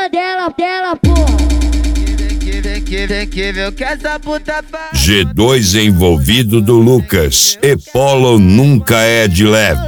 dela, pô. Vem que ver o que essa puta faz. G2 envolvido do Lucas. E Polo nunca é de leve.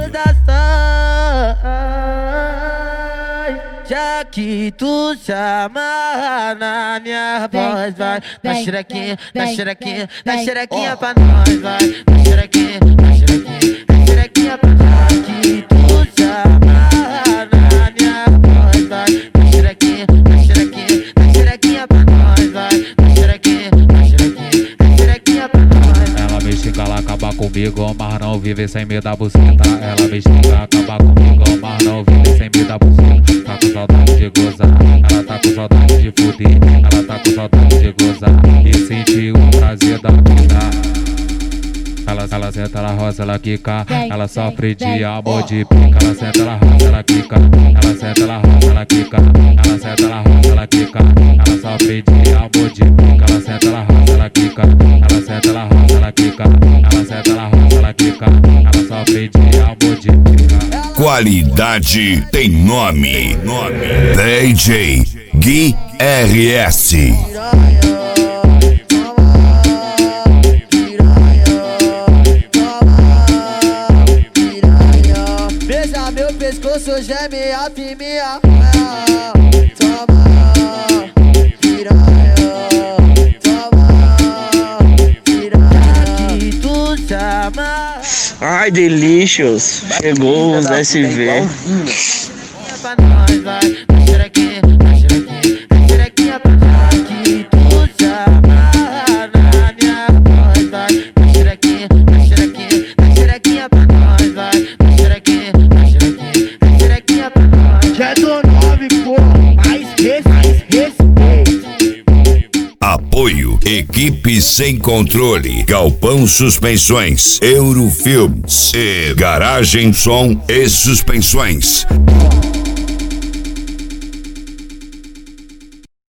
Já que tu se amarra na minha voz, vai. Dá xerequinha, dá xerequinha, dá xerequinha pra nós, vai. Dá xerequinha, dá xerequinha, dá xerequinha pra nós. Já que tu se amarra na minha voz, vai. Dá xerequinha, dá xerequinha, dá xerequinha pra nós, vai. Dá xerequinha, dá xerequinha, dá xerequinha pra nós. Ela me xinga, ela acaba comigo, mas não vive sem medo da buceta. Ela me xinga, acaba comigo, mas não vive sem medo da buceta. Tá com saudade de gozar, ela tá com saudade de fuder, ela tá com saudade de gozar e sentir o prazer da vida. Ela senta, ela roça, ela quica, ela sofre de amor de pica. Ela senta, ela roça, ela quica, ela senta, ela roça, ela quica, ela senta, ela roça, ela quica, ela sofre de amor de pica. Ela senta, ela roça, ela quica, ela senta, ela roça, ela quica, ela senta, ela roça, ela quica, ela sofre de amor de pica. Qualidade tem nome. DJ Gui RS. Beija meu pescoço, geme a minha. Toma, piranha. Toma, piranha. Que tu chama. Ai, delicious. Chegou os SV. Pra nós, vai. Dá xerequinha, dá xerequinha, dá xerequinha pra nós. Que tu chama na minha voz, vai. Dá xerequinha, dá xerequinha, dá xerequinha pra nós, vai. Dá xerequinha, dá xerequinha, dá xerequinha pra nós. Já tô 9, pô. Mais respeito. Apoio Equipe Sem Controle, Galpão Suspensões, Eurofilmes e Garagem Som e Suspensões.